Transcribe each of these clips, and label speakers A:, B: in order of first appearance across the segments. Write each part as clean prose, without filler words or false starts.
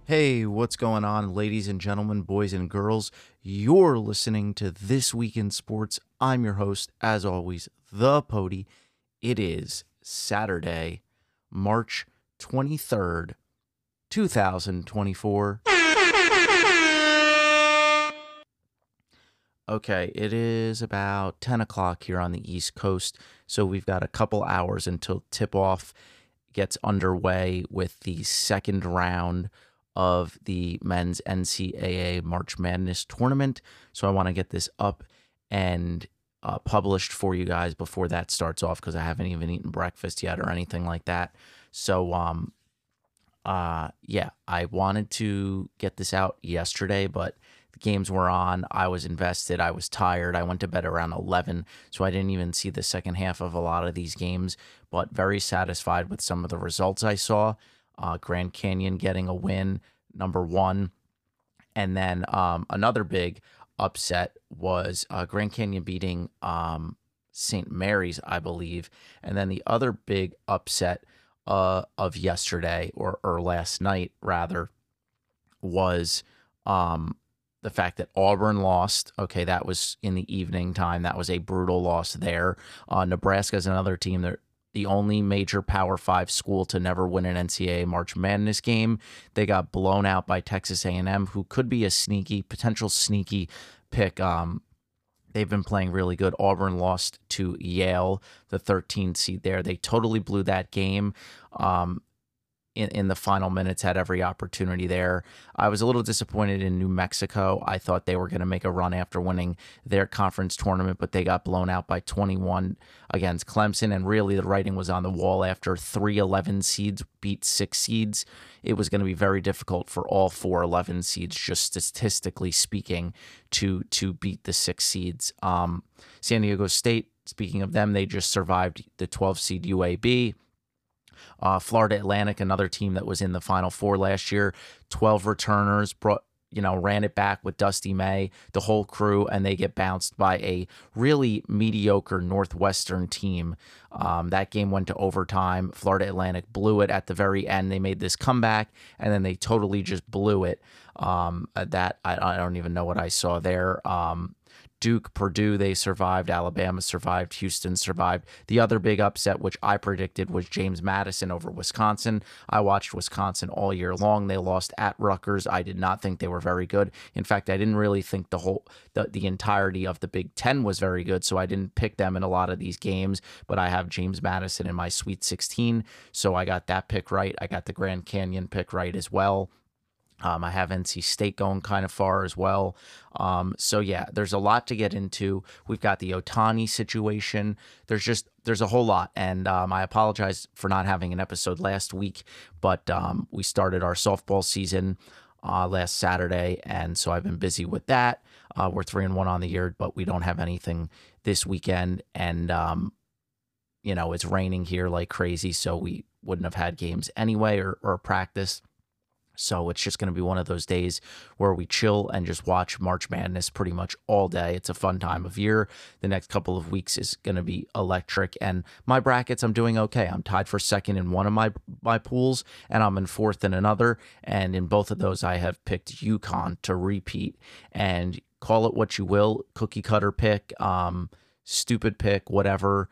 A: Hey, what's going on, ladies and gentlemen, boys and girls? You're listening to This Week in Sports. I'm your host, as always, The Pody. It is Saturday, March 23rd, 2024. Okay, it is about 10 o'clock here on the East Coast, so we've got a couple hours until tip-off gets underway with the second round of the men's NCAA March Madness tournament. So I want to get this up and published for you guys before that starts off because I haven't even eaten breakfast yet or anything like that. So yeah, I wanted to get this out yesterday, but the games were on. I was invested. I was tired. I went to bed around 11, so I didn't even see the second half of a lot of these games, but very satisfied with some of the results I saw. Grand Canyon getting a win, number one. And then another big upset was Grand Canyon beating St. Mary's, I believe. And then the other big upset of yesterday or last night, rather, was the fact that Auburn lost. Okay, that was in the evening time. That was a brutal loss there. Nebraska is another team that the only major Power 5 school to never win an NCAA March Madness game. They got blown out by Texas A&M, who could be a potential sneaky pick. They've been playing really good. Auburn lost to Yale, the 13th seed there. They totally blew that game. In the final minutes, had every opportunity there. I was a little disappointed in New Mexico. I thought they were going to make a run after winning their conference tournament, but they got blown out by 21 against Clemson, and really the writing was on the wall after 3 11 seeds beat 6 seeds. It was going to be very difficult for all 4 11 seeds, just statistically speaking, to beat the 6 seeds. San Diego State, speaking of them, they just survived the 12 seed UAB. Florida Atlantic, another team that was in the Final Four last year, 12 returners, ran it back with Dusty May, the whole crew, and they get bounced by a really mediocre Northwestern team. That game went to overtime. Florida Atlantic blew it at the very end. They made this comeback, and then they totally just blew it. I don't even know what I saw there. Duke, Purdue, they survived. Alabama survived. Houston survived. The other big upset, which I predicted, was James Madison over Wisconsin. I watched Wisconsin all year long. They lost at Rutgers. I did not think they were very good. In fact, I didn't really think the entirety of the Big Ten was very good, so I didn't pick them in a lot of these games, but I have James Madison in my Sweet 16, so I got that pick right. I got the Grand Canyon pick right as well. I have NC State going kind of far as well. So yeah, there's a lot to get into. We've got the Ohtani situation. There's a whole lot. And I apologize for not having an episode last week, but we started our softball season last Saturday. And so I've been busy with that. We're 3-1 on the year, but we don't have anything this weekend. And, it's raining here like crazy. So we wouldn't have had games anyway or practice. So it's just going to be one of those days where we chill and just watch March Madness pretty much all day. It's a fun time of year. The next couple of weeks is going to be electric. And my brackets, I'm doing okay. I'm tied for second in one of my pools, and I'm in fourth in another. And in both of those, I have picked UConn to repeat. And call it what you will, cookie cutter pick, stupid pick, whatever,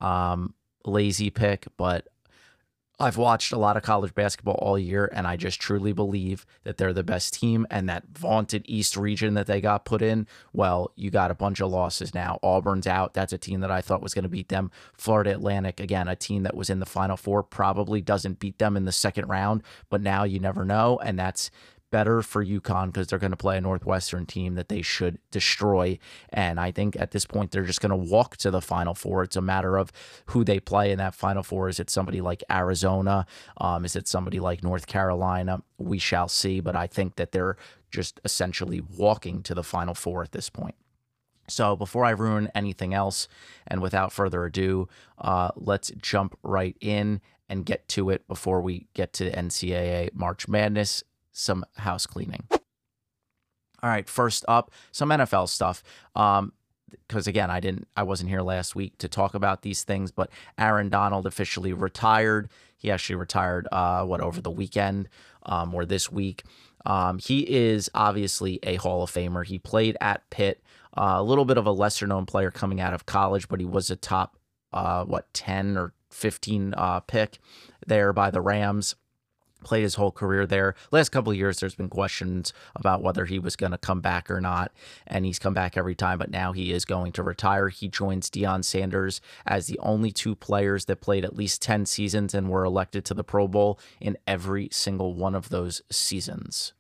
A: lazy pick, but I've watched a lot of college basketball all year, and I just truly believe that they're the best team, and that vaunted East region that they got put in, well, you got a bunch of losses now. Auburn's out. That's a team that I thought was going to beat them. Florida Atlantic, again, a team that was in the Final Four, probably doesn't beat them in the second round, but now you never know, and that's better for UConn because they're going to play a Northwestern team that they should destroy. And I think at this point, they're just going to walk to the Final Four. It's a matter of who they play in that Final Four. Is it somebody like Arizona? Is it somebody like North Carolina? We shall see. But I think that they're just essentially walking to the Final Four at this point. So before I ruin anything else, and without further ado, let's jump right in and get to it before we get to NCAA March Madness. Some house cleaning. All right, first up, some NFL stuff. because again, I wasn't here last week to talk about these things, but Aaron Donald officially retired. He actually retired, over the weekend, or this week. He is obviously a Hall of Famer. He played at Pitt, a little bit of a lesser known player coming out of college, but he was a top, 10 or 15 pick there by the Rams. Played his whole career there. Last couple of years, there's been questions about whether he was going to come back or not, and he's come back every time, but now he is going to retire. He joins Deion Sanders as the only two players that played at least 10 seasons and were elected to the Pro Bowl in every single one of those seasons.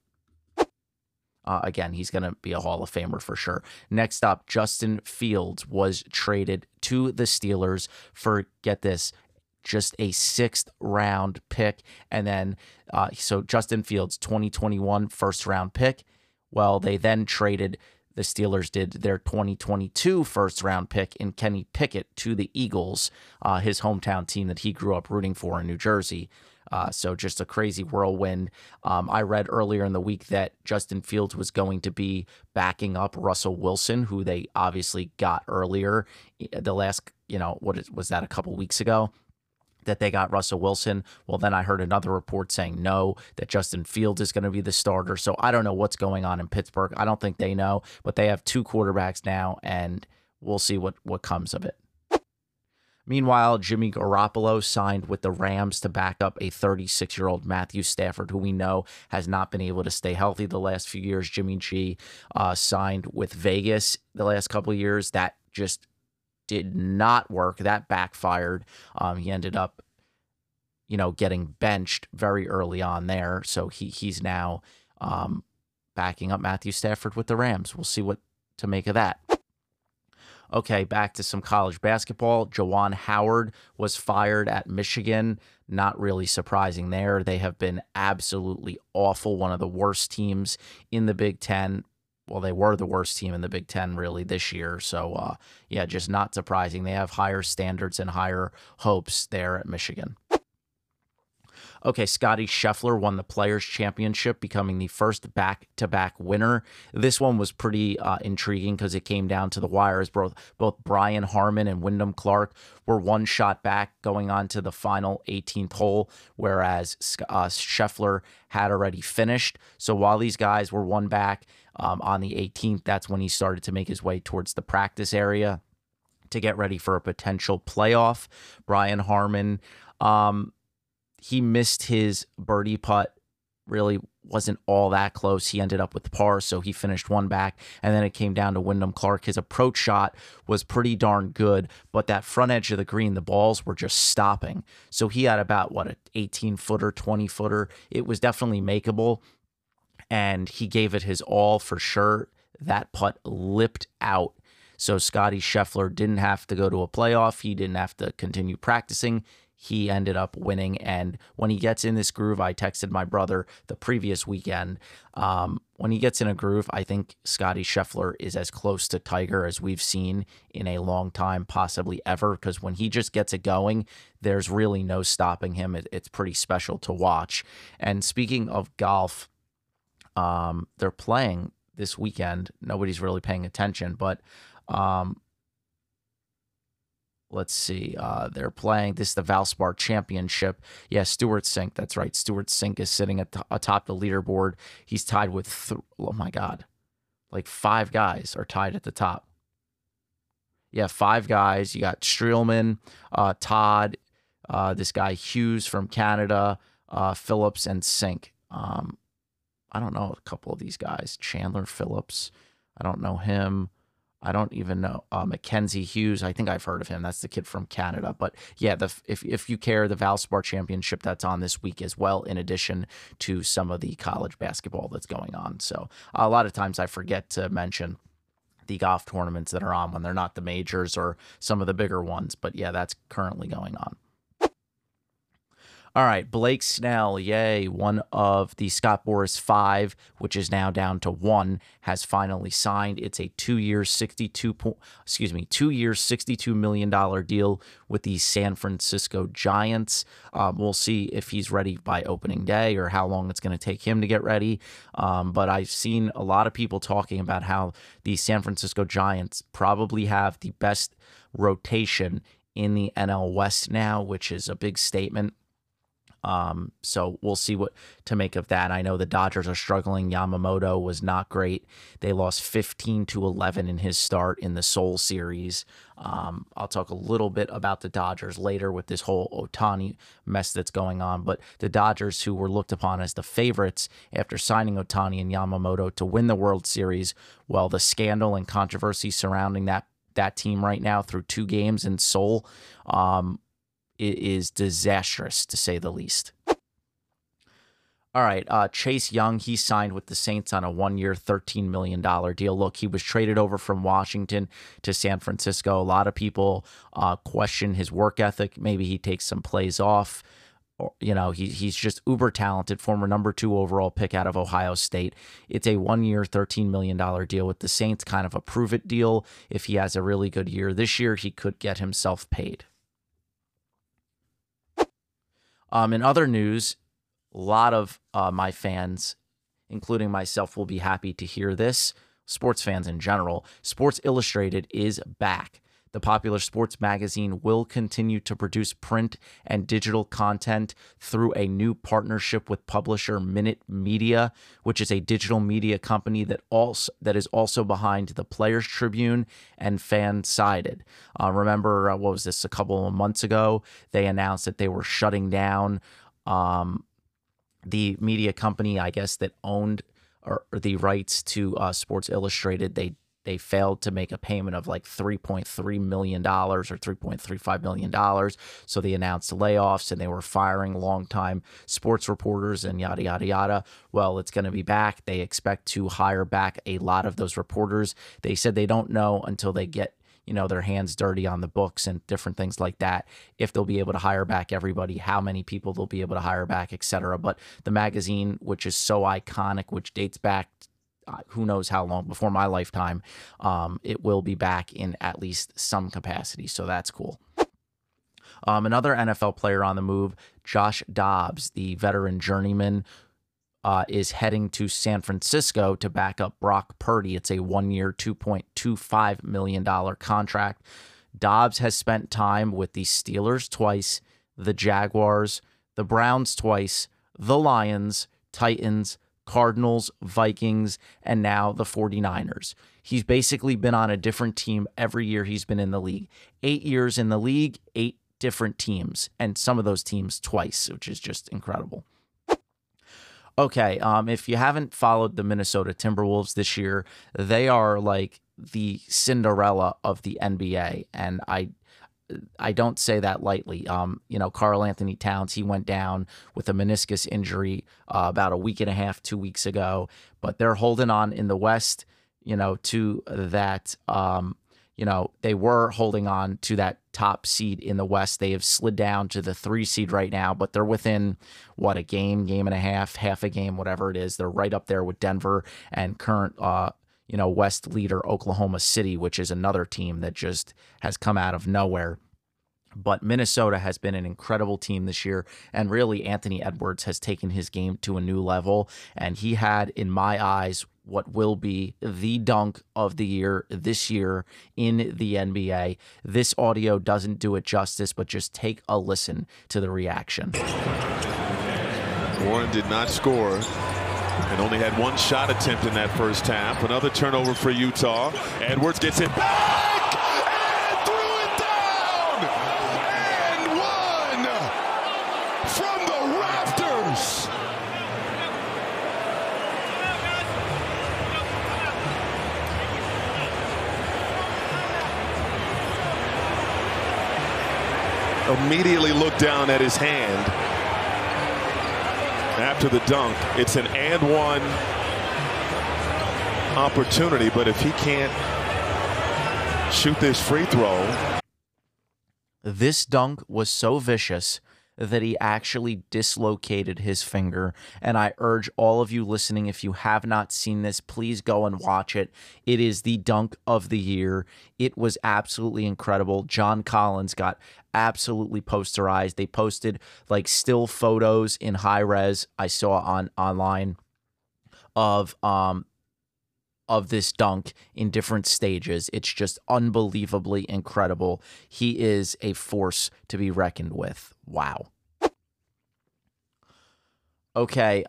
A: Again, he's going to be a Hall of Famer for sure. Next up, Justin Fields was traded to the Steelers for, get this, just a 6th round pick. And then, so Justin Fields, 2021 first round pick. Well, they then traded, the Steelers did, their 2022 first round pick in Kenny Pickett to the Eagles, his hometown team that he grew up rooting for in New Jersey. So just a crazy whirlwind. I read earlier in the week that Justin Fields was going to be backing up Russell Wilson, who they obviously got earlier. The last, was that, a couple weeks ago, that they got Russell Wilson. Well, then I heard another report saying no, that Justin Fields is going to be the starter. So I don't know what's going on in Pittsburgh. I don't think they know, but they have 2 quarterbacks now, and we'll see what comes of it. Meanwhile, Jimmy Garoppolo signed with the Rams to back up a 36-year-old Matthew Stafford, who we know has not been able to stay healthy the last few years. Jimmy G signed with Vegas the last couple of years. That just did not work. That backfired. He ended up, getting benched very early on there. So he's now backing up Matthew Stafford with the Rams. We'll see what to make of that. Okay, back to some college basketball. Juwan Howard was fired at Michigan. Not really surprising there. They have been absolutely awful. One of the worst teams in the Big Ten. Well, they were the worst team in the Big Ten really this year. So, just not surprising. They have higher standards and higher hopes there at Michigan. Okay, Scotty Scheffler won the Players' Championship, becoming the first back-to-back winner. This one was pretty intriguing because it came down to the wires. Both Brian Harman and Wyndham Clark were one shot back going on to the final 18th hole, whereas Scheffler had already finished. So while these guys were one back on the 18th, that's when he started to make his way towards the practice area to get ready for a potential playoff. Brian Harman, he missed his birdie putt, really wasn't all that close. He ended up with par, so he finished one back. And then it came down to Wyndham Clark. His approach shot was pretty darn good, but that front edge of the green, the balls were just stopping. So he had about, an 18-footer, 20-footer. It was definitely makeable, and he gave it his all for sure. That putt lipped out. So Scotty Scheffler didn't have to go to a playoff. He didn't have to continue practicing. He ended up winning, and when he gets in this groove, I texted my brother the previous weekend. When he gets in a groove, I think Scotty Scheffler is as close to Tiger as we've seen in a long time, possibly ever, because when he just gets it going, there's really no stopping him. It's pretty special to watch. And speaking of golf, they're playing this weekend. Nobody's really paying attention, but let's see. They're playing. This is the Valspar Championship. Yeah, Stewart Cink. That's right. Stewart Cink is sitting atop the leaderboard. He's tied with, oh my God, like 5 guys are tied at the top. Yeah, 5 guys. You got Streelman, Todd, this guy Hughes from Canada, Phillips, and Cink. I don't know a couple of these guys. Chandler Phillips. I don't know him. I don't even know Mackenzie Hughes. I think I've heard of him. That's the kid from Canada. But yeah, if you care, the Valspar Championship that's on this week as well, in addition to some of the college basketball that's going on. So a lot of times I forget to mention the golf tournaments that are on when they're not the majors or some of the bigger ones. But yeah, that's currently going on. All right, Blake Snell, yay, one of the Scott Boras five, which is now down to one, has finally signed. It's a 2-year, $62 million deal with the San Francisco Giants. We'll see if he's ready by opening day or how long it's going to take him to get ready. But I've seen a lot of people talking about how the San Francisco Giants probably have the best rotation in the NL West now, which is a big statement. So we'll see what to make of that. I know the Dodgers are struggling. Yamamoto was not great. They lost 15-11 in his start in the Seoul series. I'll talk a little bit about the Dodgers later with this whole Ohtani mess that's going on. But the Dodgers, who were looked upon as the favorites after signing Ohtani and Yamamoto to win the World Series, well, the scandal and controversy surrounding that team right now through 2 games in Seoul, it is disastrous, to say the least. All right, Chase Young, he signed with the Saints on a 1-year, $13 million deal. Look, he was traded over from Washington to San Francisco. A lot of people question his work ethic. Maybe he takes some plays off. Or, he's just uber talented, former number 2 overall pick out of Ohio State. It's a 1-year, $13 million deal with the Saints, kind of a prove-it deal. If he has a really good year this year, he could get himself paid. In other news, a lot of my fans, including myself, will be happy to hear this. Sports fans in general. Sports Illustrated is back. The popular sports magazine will continue to produce print and digital content through a new partnership with publisher Minute Media, which is a digital media company that is also behind the Players Tribune and Fansided. Remember, what was this, a couple of months ago? They announced that they were shutting down the media company, I guess, that owned the rights to Sports Illustrated. They failed to make a payment of like $3.3 million or $3.35 million. So they announced layoffs and they were firing longtime sports reporters and yada, yada, yada. Well, it's going to be back. They expect to hire back a lot of those reporters. They said they don't know until they get their hands dirty on the books and different things like that, if they'll be able to hire back everybody, how many people they'll be able to hire back, etc. But the magazine, which is so iconic, which dates back who knows how long, before my lifetime, it will be back in at least some capacity. So that's cool. Another NFL player on the move, Josh Dobbs, the veteran journeyman, is heading to San Francisco to back up Brock Purdy. It's a 1-year, $2.25 million contract. Dobbs has spent time with the Steelers twice, the Jaguars, the Browns twice, the Lions, Titans, Cardinals, Vikings, and now the 49ers. He's basically been on a different team every year he's been in the league. 8 years in the league, 8 different teams, and some of those teams twice, which is just incredible. Okay, if you haven't followed the Minnesota Timberwolves this year, they are like the Cinderella of the NBA, and I don't say that lightly. Karl Anthony Towns, he went down with a meniscus injury about a week and a half, 2 weeks ago, but they're holding on in the West, to that, they were holding on to that top seed in the West. They have slid down to the 3 seed right now, but they're within, a game and a half a game, whatever it is. They're right up there with Denver and current, West leader Oklahoma City, which is another team that just has come out of nowhere. But Minnesota has been an incredible team this year, and really Anthony Edwards has taken his game to a new level, and he had, in my eyes, what will be the dunk of the year this year in the NBA. This audio doesn't do it justice, but just take a listen to the reaction.
B: Warren did not score and only had 1 shot attempt in that first half. Another turnover for Utah. Edwards gets it back and threw it down and one from the rafters. Immediately looked down at his hand after the dunk. It's an and one opportunity, but if he can't shoot this free throw.
A: This dunk was so vicious that he actually dislocated his finger. And I urge all of you listening, if you have not seen this, please go and watch it. It is the dunk of the year. It was absolutely incredible. John Collins got absolutely posterized. They posted like still photos in high res I saw online of this dunk in different stages. It's just unbelievably incredible. He is a force to be reckoned with. Wow. Okay,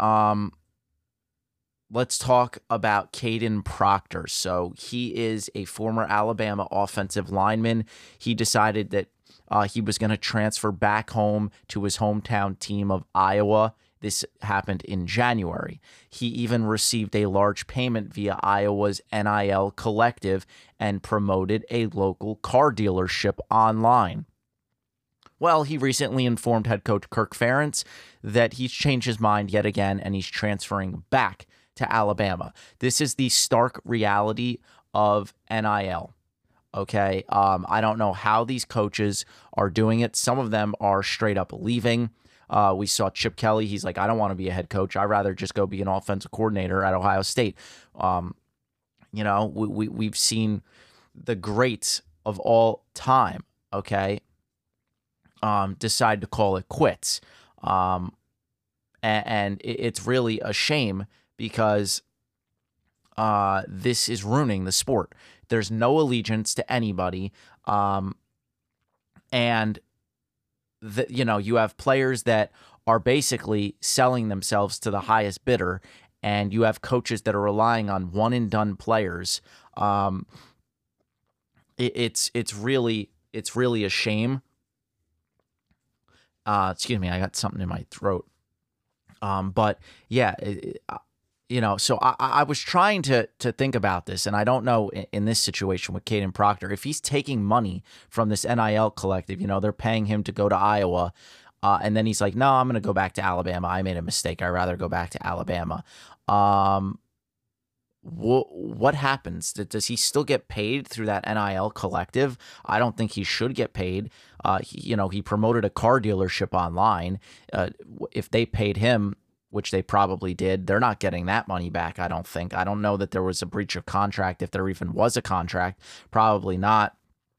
A: let's talk about Kadyn Proctor. So he is a former Alabama offensive lineman. He decided that he was going to transfer back home to his hometown team of Iowa. This happened in January. He even received a large payment via Iowa's NIL collective and promoted a local car dealership online. Well, he recently informed head coach Kirk Ferentz that he's changed his mind yet again and he's transferring back to Alabama. This is the stark reality of NIL. Okay, I don't know how these coaches are doing it. Some of them are straight up leaving. We saw Chip Kelly. He's like, I don't want to be a head coach. I'd rather just go be an offensive coordinator at Ohio State. We've seen the greats of all time, okay, decide to call it quits. And it's really a shame because this is ruining the sport. There's no allegiance to anybody. And you have players that are basically selling themselves to the highest bidder, and you have coaches that are relying on one and done players. It's really a shame. Excuse me, I got something in my throat. But yeah, so I was trying to think about this, and I don't know in this situation with Kadyn Proctor, if he's taking money from this NIL collective, they're paying him to go to Iowa, and then he's like, no, I'm going to go back to Alabama. I made a mistake. I'd rather go back to Alabama. What happens? Does he still get paid through that NIL collective? I don't think he should get paid. He promoted a car dealership online. If they paid him, which they probably did, they're not getting that money back, I don't think. I don't know that there was a breach of contract, if there even was a contract. Probably not.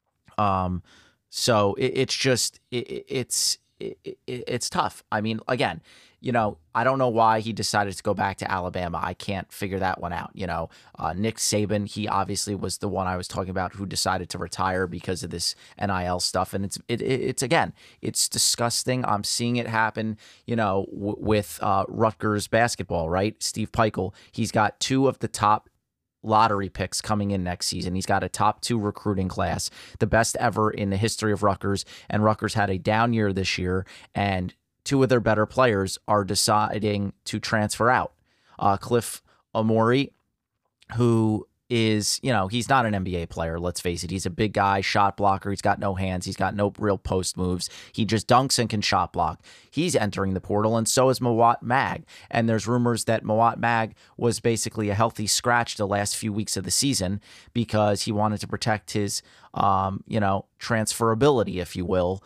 A: So it's just, it's tough. I mean, again, I don't know why he decided to go back to Alabama. I can't figure that one out. Nick Saban, he obviously was the one I was talking about who decided to retire because of this NIL stuff. And it's again, it's disgusting. I'm seeing it happen, with Rutgers basketball, right? Steve Pikiell, he's got 2 of the top lottery picks coming in next season. He's got a top 2 recruiting class, the best ever in the history of Rutgers. And Rutgers had a down year this year, and 2 of their better players are deciding to transfer out. Cliff Omoruyi, who is, he's not an NBA player, let's face it. He's a big guy, shot blocker. He's got no hands. He's got no real post moves. He just dunks and can shot block. He's entering the portal, and so is Mawot Mag. And there's rumors that Mawot Mag was basically a healthy scratch the last few weeks of the season because he wanted to protect his, transferability, if you will.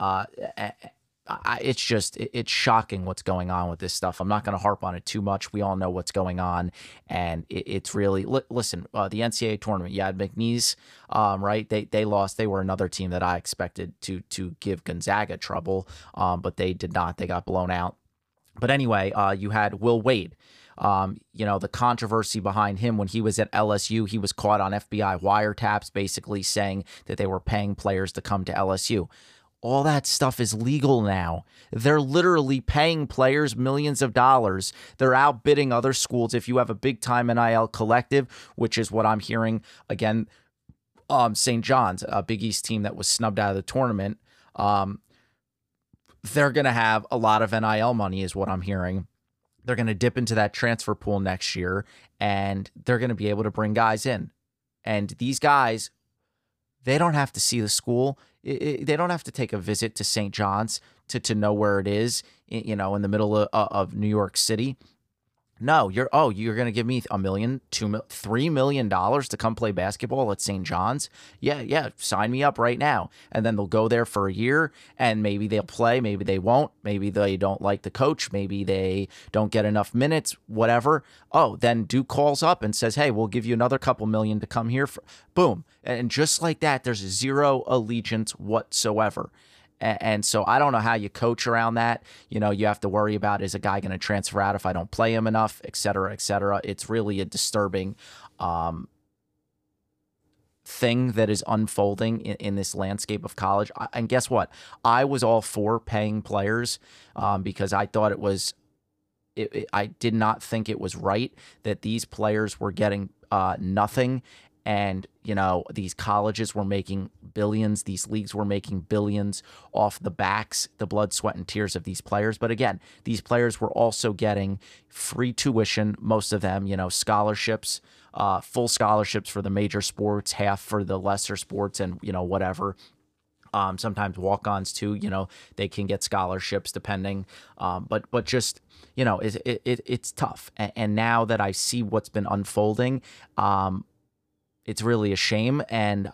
A: It's shocking what's going on with this stuff. I'm not going to harp on it too much. We all know what's going on, and it's really listen. The NCAA tournament, you had McNeese, right? They lost. They were another team that I expected to give Gonzaga trouble, but they did not. They got blown out. But anyway, you had Will Wade. The controversy behind him when he was at LSU, he was caught on FBI wiretaps, basically saying that they were paying players to come to LSU. All that stuff is legal now. They're literally paying players millions of dollars. They're outbidding other schools. If you have a big-time NIL collective, which is what I'm hearing, again, St. John's, a Big East team that was snubbed out of the tournament, they're going to have a lot of NIL money is what I'm hearing. They're going to dip into that transfer pool next year, and they're going to be able to bring guys in. And these guys, they don't have to see the school. They don't have to take a visit to St. John's to know where it is, in the middle of New York City. No, you're going to give me $1 million, $3 million to come play basketball at St. John's? Yeah, sign me up right now. And then they'll go there for a year, and maybe they'll play, maybe they won't, maybe they don't like the coach, maybe they don't get enough minutes, whatever. Oh, then Duke calls up and says, hey, we'll give you another couple million to come here. Boom. And just like that, there's zero allegiance whatsoever. And so I don't know how you coach around that. You have to worry about, is a guy going to transfer out if I don't play him enough, et cetera, et cetera. It's really a disturbing thing that is unfolding in this landscape of college. And guess what? I was all for paying players because I thought I did not think it was right that these players were getting nothing. And, these colleges were making billions. These leagues were making billions off the backs, the blood, sweat, and tears of these players. But again, these players were also getting free tuition, most of them, scholarships, full scholarships for the major sports, half for the lesser sports, and, whatever. Sometimes walk-ons too, they can get scholarships depending. But just, it's tough. And now that I see what's been unfolding, it's really a shame, and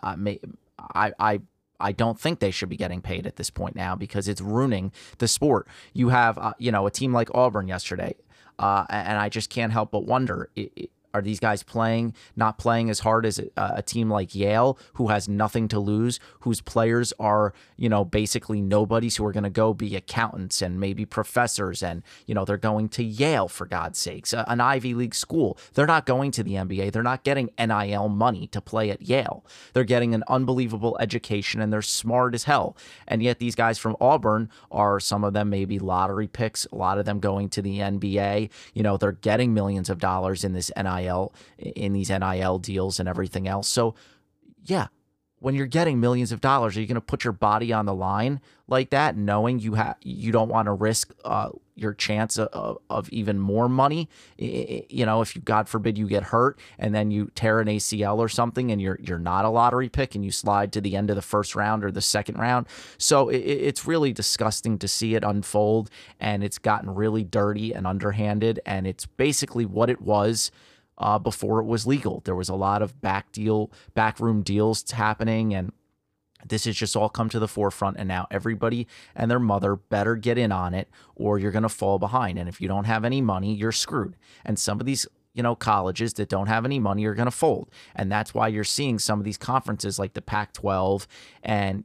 A: I don't think they should be getting paid at this point now because it's ruining the sport. You have a team like Auburn yesterday, and I just can't help but wonder. Are these guys not playing as hard as a team like Yale, who has nothing to lose, whose players are, basically nobodies who are going to go be accountants and maybe professors, and, they're going to Yale, for God's sakes, an Ivy League school. They're not going to the NBA. They're not getting NIL money to play at Yale. They're getting an unbelievable education, and they're smart as hell. And yet these guys from Auburn are, some of them maybe lottery picks, a lot of them going to the NBA. They're getting millions of dollars in this in these NIL deals and everything else. So yeah, when you're getting millions of dollars, are you going to put your body on the line like that, knowing you don't want to risk your chance of even more money? If you, God forbid, you get hurt and then you tear an ACL or something, and you're not a lottery pick and you slide to the end of the first round or the second round. So it's really disgusting to see it unfold, and it's gotten really dirty and underhanded, and it's basically what it was before it was legal. There was a lot of backroom deals happening, and this has just all come to the forefront, and now everybody and their mother better get in on it, or you're going to fall behind. And if you don't have any money, you're screwed. And some of these colleges that don't have any money are going to fold. And that's why you're seeing some of these conferences like the Pac-12 and,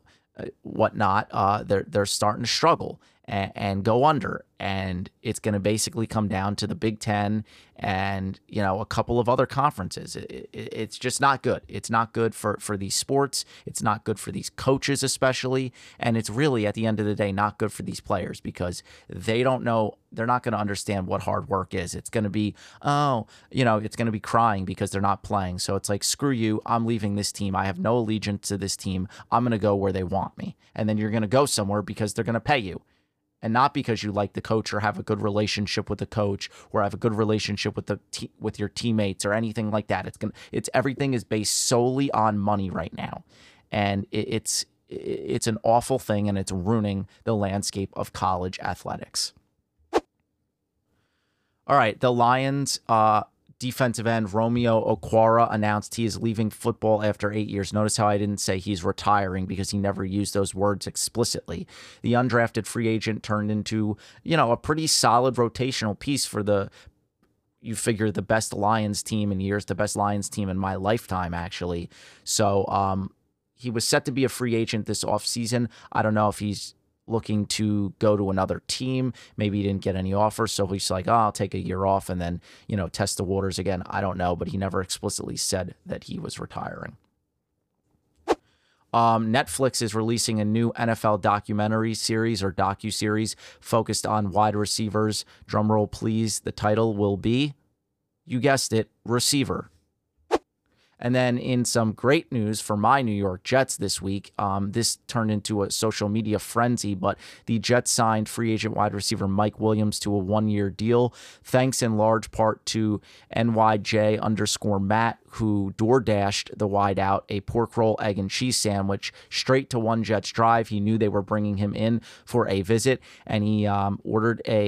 A: whatnot, they're starting to struggle and go under. And it's going to basically come down to the Big Ten and, a couple of other conferences. It's just not good. It's not good for these sports. It's not good for these coaches, especially. And it's really, at the end of the day, not good for these players because they don't know. They're not going to understand what hard work is. It's going to be, it's going to be crying because they're not playing. So it's like, screw you. I'm leaving this team. I have no allegiance to this team. I'm going to go where they want me. And then you're going to go somewhere because they're going to pay you. And not because you like the coach or have a good relationship with the coach or have a good relationship with with your teammates or anything like that. It's everything is based solely on money right now, and it's an awful thing, and it's ruining the landscape of college athletics. All right, the Lions defensive end Romeo Okwara announced he is leaving football after 8 years. Notice how I didn't say he's retiring because he never used those words explicitly. The undrafted free agent turned into, a pretty solid rotational piece for the best Lions team in years, the best Lions team in my lifetime, actually. So he was set to be a free agent this offseason. I don't know if he's looking to go to another team. Maybe he didn't get any offers, so he's like, I'll take a year off and then, test the waters again. I don't know, but he never explicitly said that he was retiring. Netflix is releasing a new NFL documentary series or docuseries focused on wide receivers. Drumroll, please. The title will be, you guessed it, Receiver. And then in some great news for my New York Jets this week, this turned into a social media frenzy, but the Jets signed free agent wide receiver Mike Williams to a 1-year deal, thanks in large part to NYJ_Matt, who DoorDashed the wideout a pork roll, egg, and cheese sandwich straight to One Jets Drive. He knew they were bringing him in for a visit, and he ordered a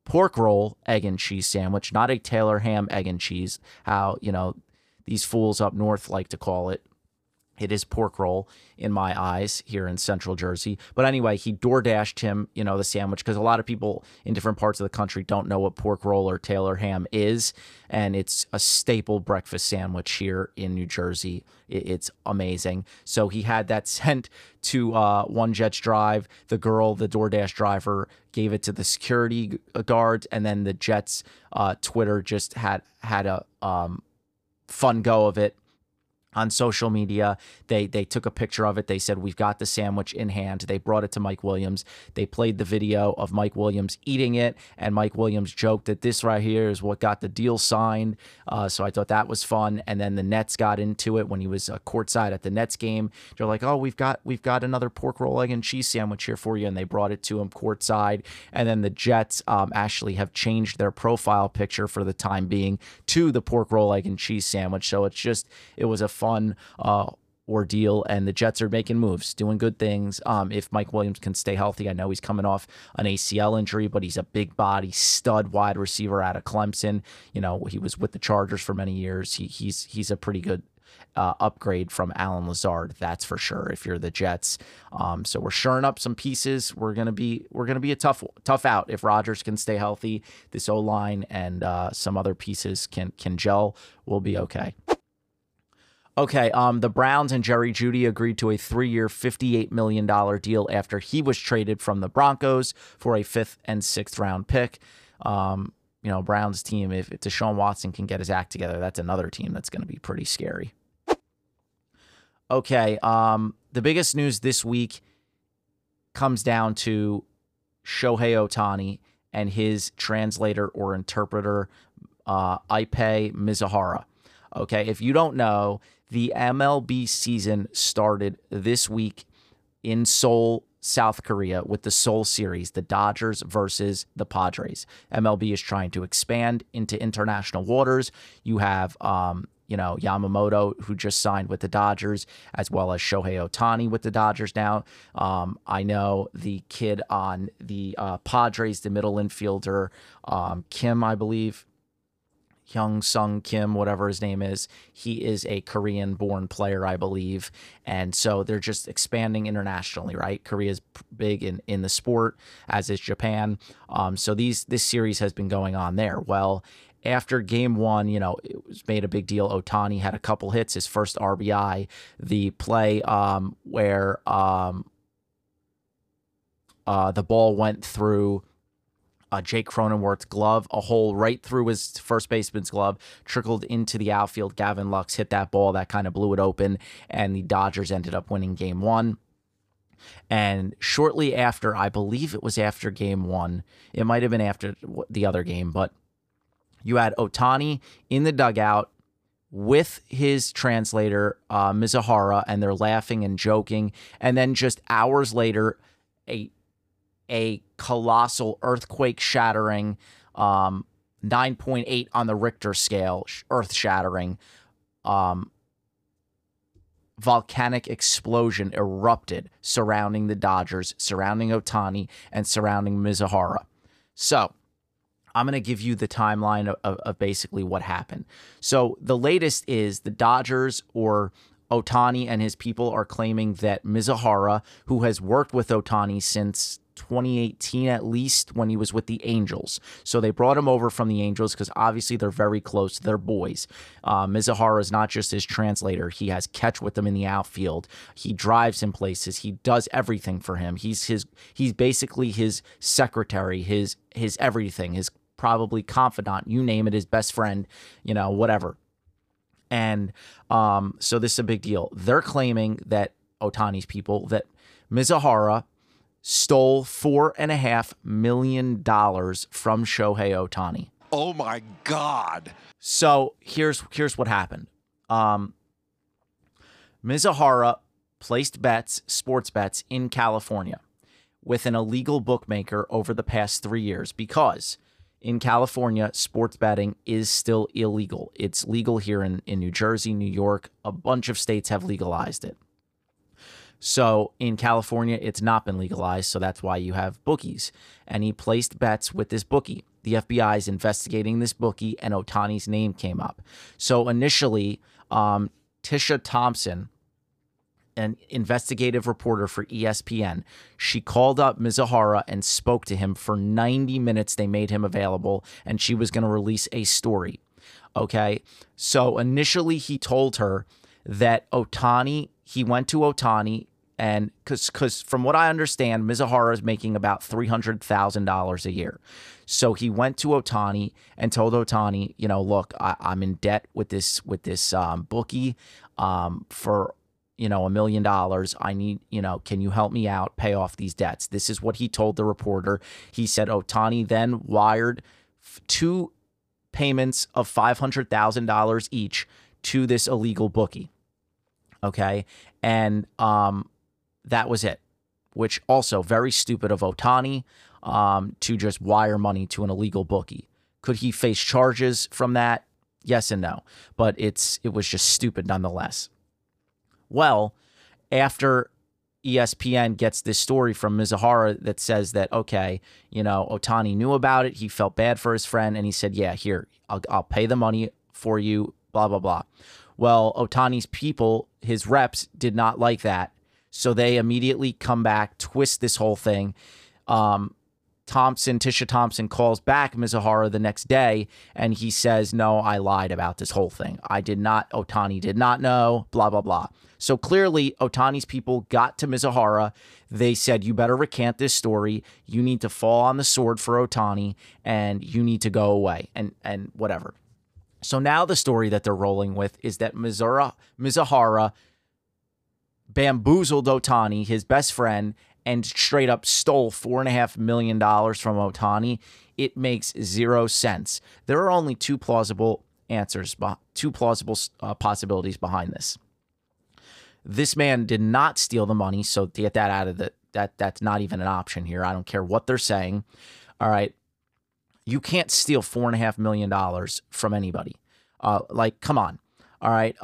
A: pork roll egg and cheese sandwich, not a Taylor ham egg and cheese, how, these fools up north like to call it. It is pork roll in my eyes here in Central Jersey. But anyway, he DoorDashed him, the sandwich, because a lot of people in different parts of the country don't know what pork roll or Taylor ham is. And it's a staple breakfast sandwich here in New Jersey. It's amazing. So he had that sent to One Jets Drive. The DoorDash driver, gave it to the security guards. And then the Jets Twitter just had a fun go of it. On social media, they took a picture of it. They said, we've got the sandwich in hand. They brought it to Mike Williams. They played the video of Mike Williams eating it, and Mike Williams joked that this right here is what got the deal signed. So I thought that was fun. And then the Nets got into it when he was courtside at the Nets game. They're like, oh, we've got another pork roll, egg, and cheese sandwich here for you. And they brought it to him courtside. And then the Jets actually have changed their profile picture for the time being to the pork roll, egg, and cheese sandwich. So it was a fun ordeal, and the Jets are making moves, doing good things. If Mike Williams can stay healthy, I know he's coming off an ACL injury, but he's a big body stud wide receiver out of Clemson. He was with the Chargers for many years. He's a pretty good upgrade from Allen Lazard, that's for sure, if you're the Jets. So we're shoring up some pieces. We're gonna be a tough out. If Rodgers can stay healthy, this O-line and some other pieces can gel, we'll be okay. Okay, the Browns and Jerry Jeudy agreed to a 3-year, $58 million deal after he was traded from the Broncos for a 5th and 6th round pick. Browns team, if Deshaun Watson can get his act together, that's another team that's going to be pretty scary. Okay, the biggest news this week comes down to Shohei Ohtani and his translator or interpreter, Ippei Mizuhara. Okay, if you don't know, the MLB season started this week in Seoul, South Korea, with the Seoul series, the Dodgers versus the Padres. MLB is trying to expand into international waters. You have, Yamamoto, who just signed with the Dodgers, as well as Shohei Ohtani with the Dodgers now. I know the kid on the Padres, the middle infielder, Kim, I believe. Hyung Sung Kim, whatever his name is. He is a Korean-born player, I believe. And so they're just expanding internationally, right? Korea's big in the sport, as is Japan. So this series has been going on there. Well, after game one, it was made a big deal. Ohtani had a couple hits, his first RBI. The play where the ball went through Jake Cronenworth's glove, a hole right through his first baseman's glove, trickled into the outfield. Gavin Lux hit that ball. That kind of blew it open, and the Dodgers ended up winning game one. And shortly after, I believe it was after game one, it might have been after the other game, but you had Ohtani in the dugout with his translator, Mizuhara, and they're laughing and joking. And then just hours later, a colossal earthquake-shattering 9.8 on the Richter scale, earth-shattering volcanic explosion erupted surrounding the Dodgers, surrounding Ohtani, and surrounding Mizuhara. So I'm going to give you the timeline of basically what happened. So the latest is the Dodgers, or Ohtani and his people, are claiming that Mizuhara, who has worked with Ohtani since 2018 at least, when he was with the Angels. So they brought him over from the Angels because obviously they're very close. They're boys. Mizuhara is not just his translator. He has catch with him in the outfield. He drives him places. He does everything for him. He's basically his secretary, his everything, his probably confidant, you name it, his best friend, whatever. And so this is a big deal. They're claiming that Ohtani's people, that Mizuhara stole $4.5 million from Shohei Ohtani.
B: Oh my God.
A: So here's what happened. Mizuhara placed sports bets in California with an illegal bookmaker over the past 3 years, because in California, sports betting is still illegal. It's legal here in New Jersey, New York. A bunch of states have legalized it. So in California, it's not been legalized, so that's why you have bookies. And he placed bets with this bookie. The FBI is investigating this bookie, and Ohtani's name came up. So initially, Tisha Thompson, an investigative reporter for ESPN, she called up Mizuhara and spoke to him for 90 minutes. They made him available, and she was going to release a story. Okay, so initially he told her that he went to Ohtani, and because from what I understand, Mizuhara is making about $300,000 a year. So he went to Ohtani and told Ohtani, look, I'm in debt with this bookie for $1 million. I need, can you help me out, pay off these debts? This is what he told the reporter. He said Ohtani then wired 2 payments of $500,000 each to this illegal bookie. Okay. And that was it, which also very stupid of Ohtani to just wire money to an illegal bookie. Could he face charges from that? Yes and no. But it was just stupid nonetheless. Well, after ESPN gets this story from Mizuhara that says that, okay, Ohtani knew about it. He felt bad for his friend. And he said, yeah, here, I'll pay the money for you, blah, blah, blah. Well, Ohtani's people, his reps, did not like that. So they immediately come back, twist this whole thing. Tisha Thompson calls back Mizuhara the next day, and he says, no, I lied about this whole thing. Ohtani did not know, blah, blah, blah. So clearly, Ohtani's people got to Mizuhara. They said, you better recant this story. You need to fall on the sword for Ohtani, and you need to go away, and whatever. So now the story that they're rolling with is that Mizuhara bamboozled Ohtani, his best friend, and straight up stole $4.5 million from Ohtani. It makes zero sense. There are only two plausible possibilities behind this. This man did not steal the money, so to get that out of that's not even an option here. I don't care what they're saying. All right. You can't steal $4.5 million from anybody. Come on. All right.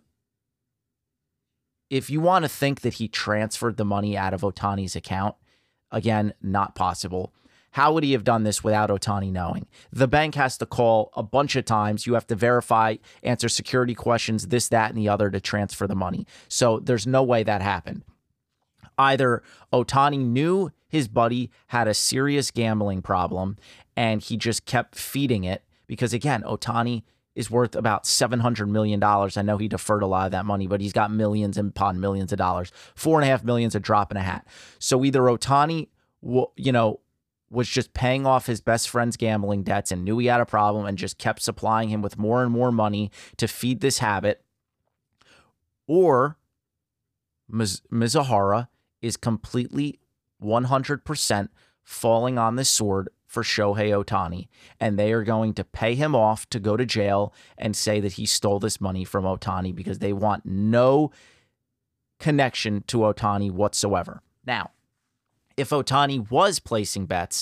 A: If you want to think that he transferred the money out of Ohtani's account, again, not possible. How would he have done this without Ohtani knowing? The bank has to call a bunch of times. You have to verify, answer security questions, this, that, and the other to transfer the money. So there's no way that happened. Either Ohtani knew his buddy had a serious gambling problem and he just kept feeding it because, again, Ohtani is worth about $700 million. I know he deferred a lot of that money, but he's got millions upon millions of dollars. $4.5 million is a drop in a hat. So either Ohtani, was just paying off his best friend's gambling debts and knew he had a problem and just kept supplying him with more and more money to feed this habit, or Mizuhara is completely 100% falling on this sword for Shohei Ohtani, and they are going to pay him off to go to jail and say that he stole this money from Ohtani because they want no connection to Ohtani whatsoever. Now, if Ohtani was placing bets,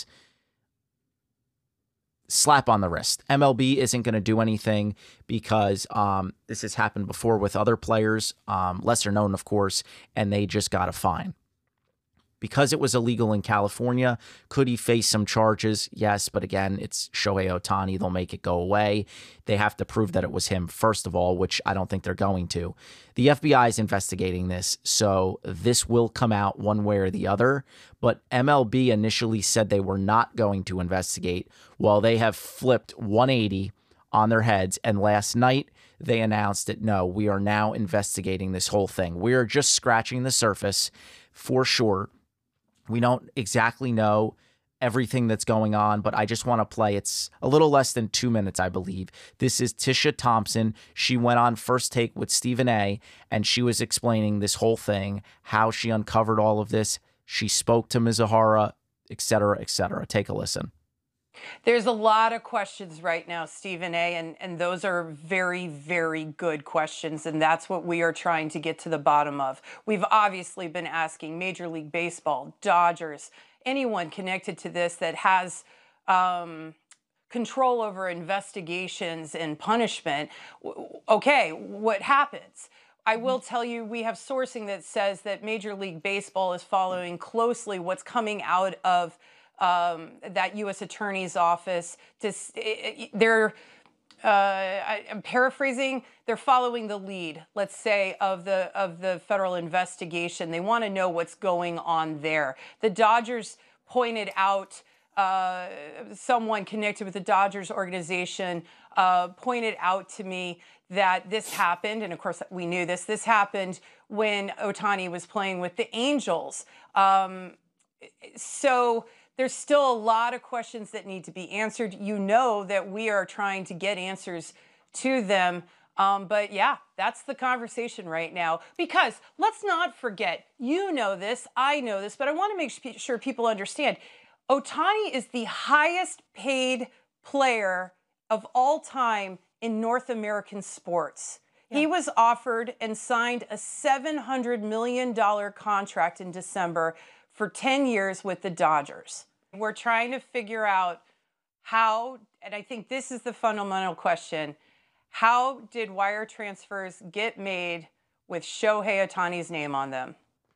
A: slap on the wrist. MLB isn't going to do anything because this has happened before with other players, lesser known, of course, and they just got a fine. Because it was illegal in California, could he face some charges? Yes, but again, it's Shohei Ohtani. They'll make it go away. They have to prove that it was him, first of all, which I don't think they're going to. The FBI is investigating this, so this will come out one way or the other. But MLB initially said they were not going to investigate, while they have flipped 180 on their heads. And last night, they announced that, no, we are now investigating this whole thing. We are just scratching the surface for sure. We don't exactly know everything that's going on, but I just want to play. It's a little less than 2 minutes, I believe. This is Tisha Thompson. She went on First Take with Stephen A., and she was explaining this whole thing, how she uncovered all of this. She spoke to Mizuhara, et cetera, et cetera. Take a listen.
C: There's a lot of questions right now, Stephen A., and those are very, very good questions, and that's what we are trying to get to the bottom of. We've obviously been asking Major League Baseball, Dodgers, anyone connected to this that has control over investigations and punishment. Okay, what happens? I will tell you, we have sourcing that says that Major League Baseball is following closely what's coming out of that U.S. Attorney's office. I'm paraphrasing. They're following the lead, let's say, of the federal investigation. They want to know what's going on there. The Dodgers pointed out. Someone connected with the Dodgers organization pointed out to me that this happened, and of course we knew this. This happened when Ohtani was playing with the Angels. So there's still a lot of questions that need to be answered. You know that we are trying to get answers to them. But yeah, that's the conversation right now. Because let's not forget, you know this, I know this, but I want to make sure people understand. Ohtani is the highest paid player of all time in North American sports. Yeah. He was offered and signed a $700 million contract in December for 10 years with the Dodgers. We're trying to figure out how, and I think this is the fundamental question, how did wire transfers get made with Shohei Ohtani's name on them?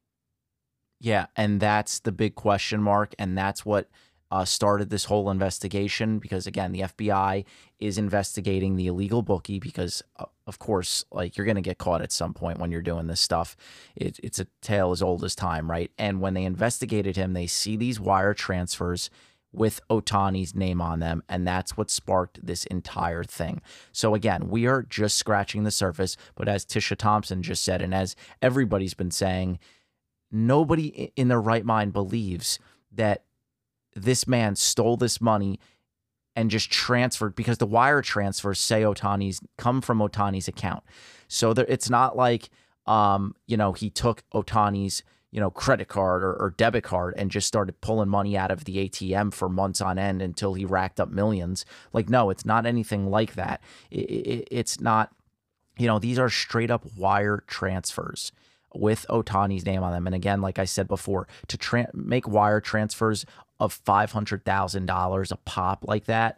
A: Yeah, and that's the big question mark, and that's what started this whole investigation, because, again, the FBI is investigating the illegal bookie because, of course, like, you're going to get caught at some point when you're doing this stuff. It's a tale as old as time, right? And when they investigated him, they see these wire transfers with Ohtani's name on them, and that's what sparked this entire thing. So again, we are just scratching the surface, but as Tisha Thompson just said, and as everybody's been saying, nobody in their right mind believes that this man stole this money and just transferred, because the wire transfers say Ohtani's come from Ohtani's account. So it's not like, he took Ohtani's, credit card or debit card and just started pulling money out of the ATM for months on end until he racked up millions. Like, no, it's not anything like that. It's not, these are straight up wire transfers with Ohtani's name on them. And again, like I said before, to make wire transfers of $500,000 a pop like that,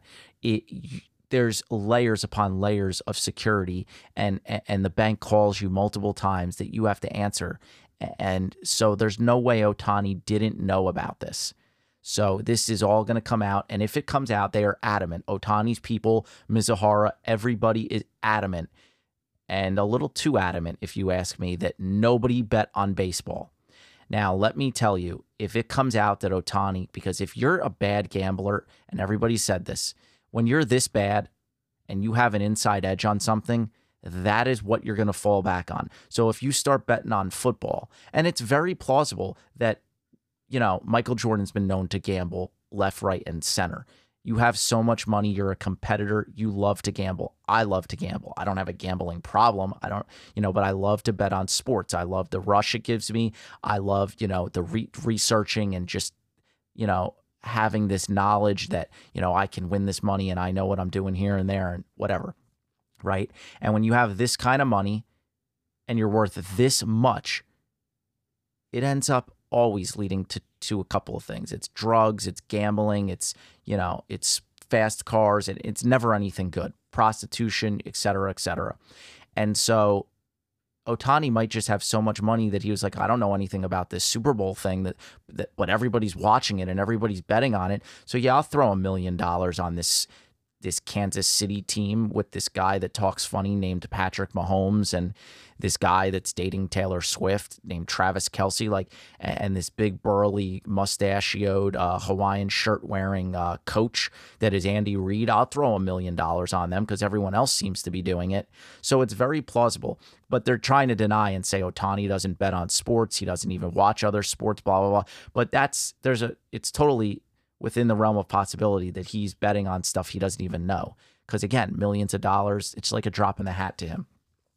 A: there's layers upon layers of security, and the bank calls you multiple times that you have to answer. And so there's no way Ohtani didn't know about this. So this is all going to come out. And if it comes out, they are adamant. Ohtani's people, Mizuhara, everybody is adamant, and a little too adamant, if you ask me, that nobody bet on baseball. Now, let me tell you, if it comes out that Ohtani, because if you're a bad gambler, and everybody said this, when you're this bad and you have an inside edge on something, that is what you're going to fall back on. So if you start betting on football, and it's very plausible that, Michael Jordan's been known to gamble left, right, and center. You have so much money. You're a competitor. You love to gamble. I love to gamble. I don't have a gambling problem. I don't, but I love to bet on sports. I love the rush it gives me. I love, the researching and just, having this knowledge that, I can win this money and I know what I'm doing here and there and whatever. Right. And when you have this kind of money and you're worth this much, it ends up always leading to a couple of things. It's drugs, it's gambling, it's fast cars, and it's never anything good. Prostitution, et cetera, et cetera. And so Ohtani might just have so much money that he was like, I don't know anything about this Super Bowl thing, but everybody's watching it and everybody's betting on it. So yeah, I'll throw $1 million on this Kansas City team with this guy that talks funny named Patrick Mahomes, and this guy that's dating Taylor Swift named Travis Kelce, and this big burly mustachioed Hawaiian shirt wearing coach that is Andy Reid. I'll throw $1 million on them because everyone else seems to be doing it. So it's very plausible, but they're trying to deny and say Ohtani doesn't bet on sports. He doesn't even watch other sports, blah, blah, blah. But it's totally within the realm of possibility that he's betting on stuff he doesn't even know. Because again, millions of dollars, it's like a drop in the hat to him.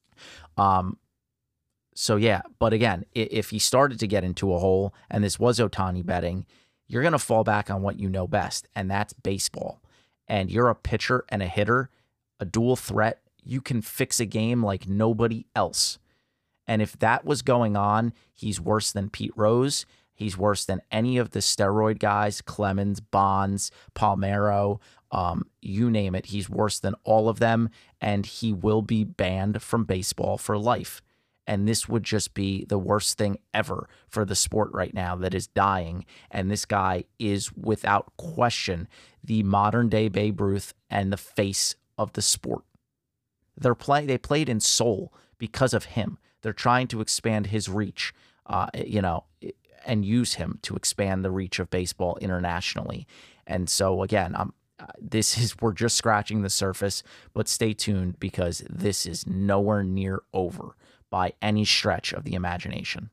A: So yeah, but again, if he started to get into a hole and this was Ohtani betting, you're going to fall back on what you know best, and that's baseball. And you're a pitcher and a hitter, a dual threat. You can fix a game like nobody else. And if that was going on, he's worse than Pete Rose. He's worse than any of the steroid guys, Clemens, Bonds, Palmeiro, you name it. He's worse than all of them, and he will be banned from baseball for life. And this would just be the worst thing ever for the sport right now that is dying. And this guy is, without question, the modern day Babe Ruth and the face of the sport. They played in Seoul because of him. They're trying to expand his reach, and use him to expand the reach of baseball internationally. And so again, we're just scratching the surface, but stay tuned because this is nowhere near over by any stretch of the imagination.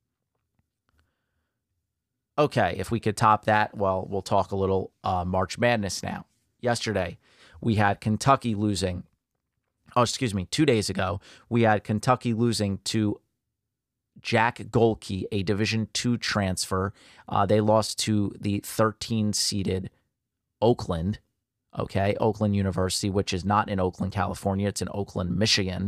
A: Okay, if we could top that, well, we'll talk a little March Madness now. Yesterday, we had Kentucky losing. 2 days ago, we had Kentucky losing to Jack Golke, a Division II transfer. They lost to the 13-seeded Oakland, Oakland University, which is not in Oakland, California. It's in Oakland, Michigan.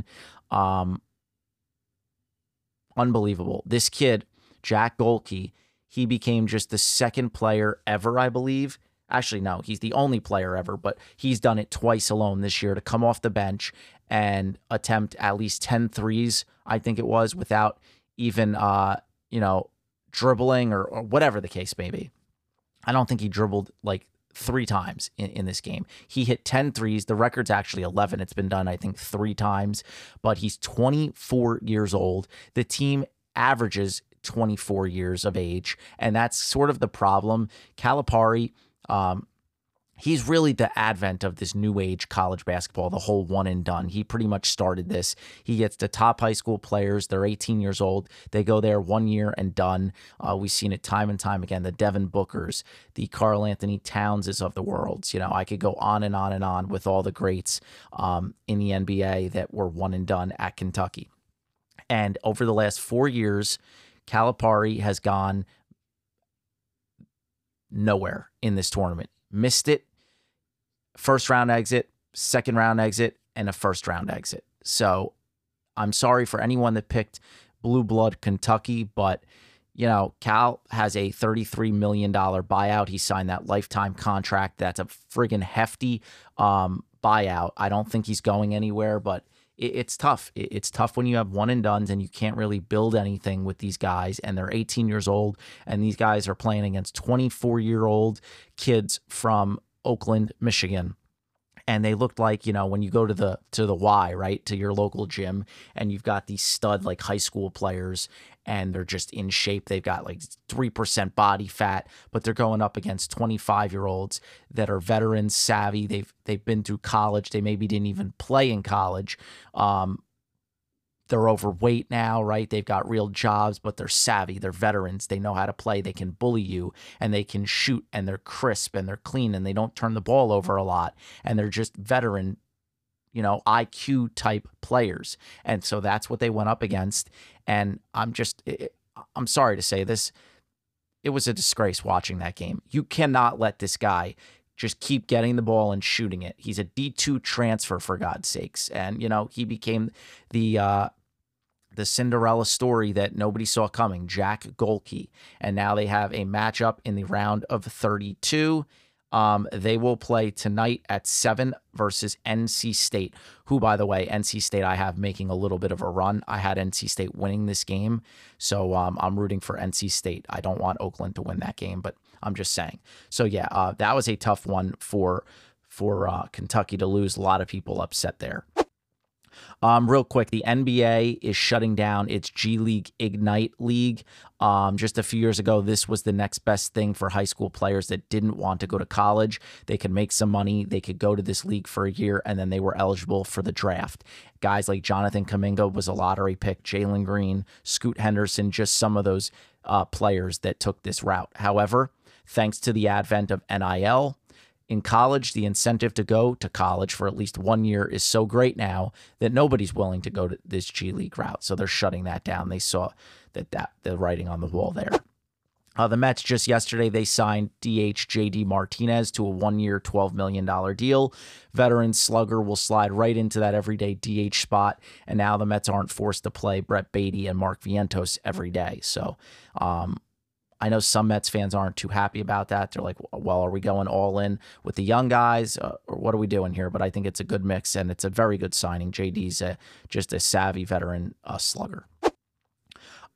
A: Unbelievable. This kid, Jack Golke, he became just the second player ever, I believe. Actually, no, he's the only player ever, but he's done it twice alone this year to come off the bench and attempt at least 10 threes, I think it was, without even, dribbling or whatever the case may be. I don't think he dribbled like 3 times in this game. He hit 10 threes. The record's actually 11. It's been done, I think, 3 times, but he's 24 years old. The team averages 24 years of age, and that's sort of the problem. Calipari, he's really the advent of this new age college basketball, the whole one and done. He pretty much started this. He gets the top high school players. They're 18 years old. They go there 1 year and done. We've seen it time and time again. The Devin Bookers, the Karl Anthony Townses of the world. I could go on and on and on with all the greats in the NBA that were one and done at Kentucky. And over the last 4 years, Calipari has gone nowhere in this tournament. Missed it. First round exit, second round exit, and a first round exit. So I'm sorry for anyone that picked Blue Blood Kentucky, but Cal has a $33 million buyout. He signed that lifetime contract. That's a friggin' hefty buyout. I don't think he's going anywhere, but it's tough. It's tough when you have one and dones and you can't really build anything with these guys, and they're 18 years old, and these guys are playing against 24-year-old kids from Oakland, Michigan. And they looked like, when you go to the Y, right, to your local gym, and you've got these stud like high school players, and they're just in shape. They've got like 3% body fat, but they're going up against 25-year-olds that are veterans, savvy. They've been through college. They maybe didn't even play in college. They're overweight now, right? They've got real jobs, but they're savvy. They're veterans. They know how to play. They can bully you, and they can shoot, and they're crisp, and they're clean, and they don't turn the ball over a lot. And they're just veteran, IQ type players. And so that's what they went up against. And I'm sorry to say this. It was a disgrace watching that game. You cannot let this guy just keep getting the ball and shooting it. He's a D2 transfer, for God's sakes. And, he became the Cinderella story that nobody saw coming, Jack Golke. And now they have a matchup in the round of 32. They will play tonight at 7 versus NC State, who, by the way, NC State I have making a little bit of a run. I had NC State winning this game, so I'm rooting for NC State. I don't want Oakland to win that game, but I'm just saying. So, yeah, that was a tough one for Kentucky to lose. A lot of people upset there. Real quick, the NBA is shutting down its G League Ignite League. Just a few years ago, this was the next best thing for high school players that didn't want to go to college. They could make some money. They could go to this league for a year, and then they were eligible for the draft. Guys like Jonathan Kuminga was a lottery pick, Jalen Green, Scoot Henderson, just some of those players that took this route. However, thanks to the advent of NIL, in college, the incentive to go to college for at least 1 year is so great now that nobody's willing to go to this G League route. So they're shutting that down. They saw that the writing on the wall there. The Mets just yesterday, they signed DH JD Martinez to a 1-year, $12 million deal. Veteran slugger will slide right into that everyday DH spot. And now the Mets aren't forced to play Brett Beatty and Mark Vientos every day. So, I know some Mets fans aren't too happy about that. They're like, well, are we going all in with the young guys or what are we doing here? But I think it's a good mix, and it's a very good signing. JD's just a savvy veteran slugger.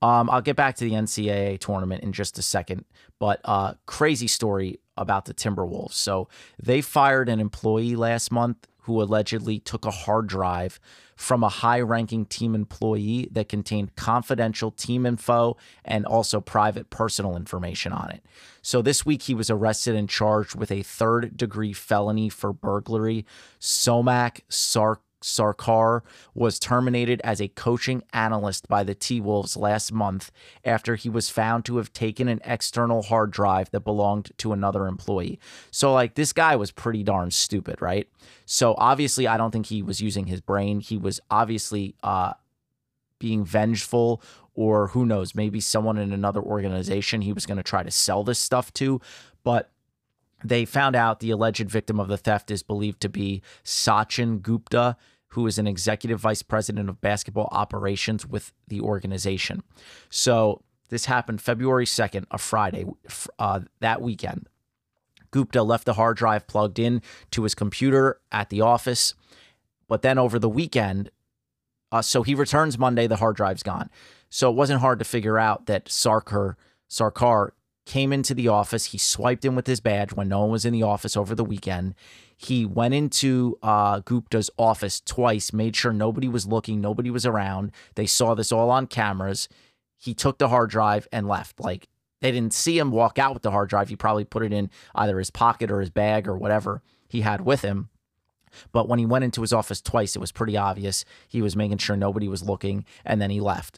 A: I'll get back to the NCAA tournament in just a second, but crazy story about the Timberwolves. So they fired an employee last month who allegedly took a hard drive from a high-ranking team employee that contained confidential team info and also private personal information on it. So this week he was arrested and charged with a third-degree felony for burglary. Somak Sarkar was terminated as a coaching analyst by the T-Wolves last month after he was found to have taken an external hard drive that belonged to another employee. So, like, this guy was pretty darn stupid, right? So, obviously, I don't think he was using his brain. He was obviously being vengeful, or who knows, maybe someone in another organization he was going to try to sell this stuff to. But they found out the alleged victim of the theft is believed to be Sachin Gupta, who is an executive vice president of basketball operations with the organization. So this happened February 2nd, a Friday, that weekend. Gupta left the hard drive plugged in to his computer at the office. But then over the weekend, so he returns Monday, the hard drive's gone. So it wasn't hard to figure out that Sarkar came into the office. He swiped in with his badge when no one was in the office over the weekend. He went into Gupta's office twice, made sure nobody was looking, nobody was around. They saw this all on cameras. He took the hard drive and left. Like, they didn't see him walk out with the hard drive. He probably put it in either his pocket or his bag or whatever he had with him. But when he went into his office twice, it was pretty obvious. He was making sure nobody was looking, and then he left.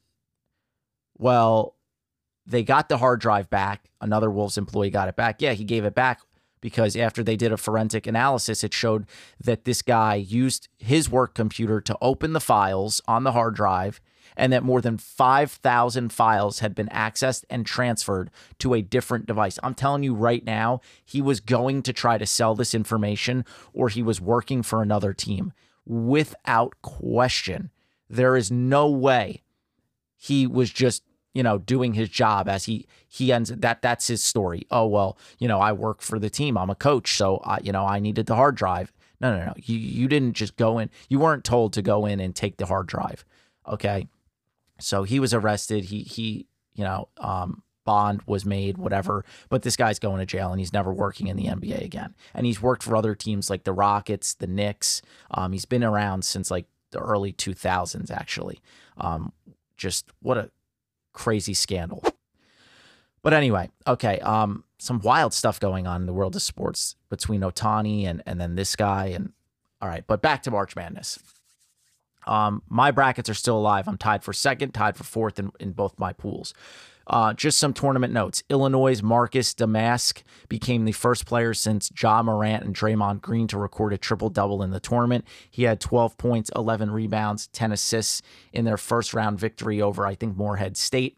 A: Well, they got the hard drive back. Another Wolves employee got it back. Yeah, he gave it back because after they did a forensic analysis, it showed that this guy used his work computer to open the files on the hard drive, and that more than 5,000 files had been accessed and transferred to a different device. I'm telling you right now, he was going to try to sell this information, or he was working for another team. Without question, there is no way he was just, doing his job as he ends. That's his story. Oh, well, I work for the team. I'm a coach. So, I needed the hard drive. No. You didn't just go in. You weren't told to go in and take the hard drive. Okay. So he was arrested. Bond was made, whatever. But this guy's going to jail, and he's never working in the NBA again. And he's worked for other teams like the Rockets, the Knicks. He's been around since like the early 2000s, actually. Just what a crazy scandal. But anyway, okay, some wild stuff going on in the world of sports between Ohtani and then this guy. And all right, but back to March Madness. My brackets are still alive. I'm tied for second, tied for fourth in both my pools. Just some tournament notes. Illinois' Marcus Damask became the first player since Ja Morant and Draymond Green to record a triple-double in the tournament. He had 12 points, 11 rebounds, 10 assists in their first-round victory over, I think, Morehead State.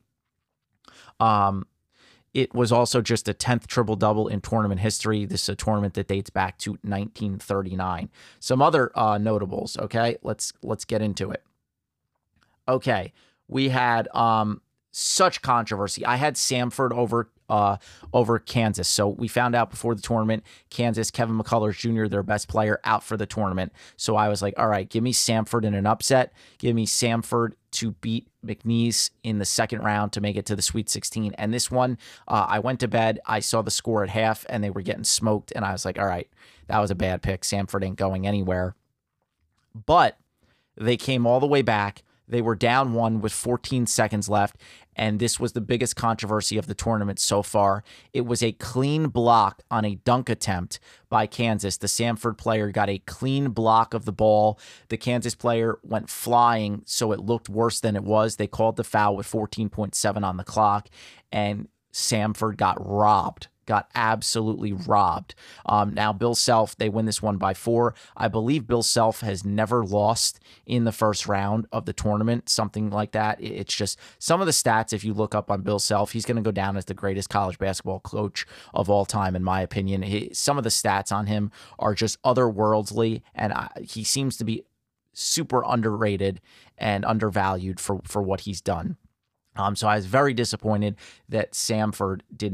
A: It was also just a 10th triple-double in tournament history. This is a tournament that dates back to 1939. Some other notables, okay? Let's get into it. Okay, we had such controversy. I had Samford over Kansas. So we found out before the tournament, Kansas, Kevin McCullers Jr., their best player, out for the tournament. So I was like, all right, give me Samford in an upset. Give me Samford to beat McNeese in the second round to make it to the Sweet 16. And this one, I went to bed. I saw the score at half, and they were getting smoked. And I was like, all right, that was a bad pick. Samford ain't going anywhere. But they came all the way back. They were down one with 14 seconds left, and this was the biggest controversy of the tournament so far. It was a clean block on a dunk attempt by Kansas. The Samford player got a clean block of the ball. The Kansas player went flying, so it looked worse than it was. They called the foul with 14.7 on the clock, and Samford got robbed. Got absolutely robbed. Now, Bill Self, they win this one by 4. I believe Bill Self has never lost in the first round of the tournament, something like that. It's just some of the stats, if you look up on Bill Self, he's going to go down as the greatest college basketball coach of all time, in my opinion. Some of the stats on him are just otherworldly, and he seems to be super underrated and undervalued for what he's done. So I was very disappointed that Samford did not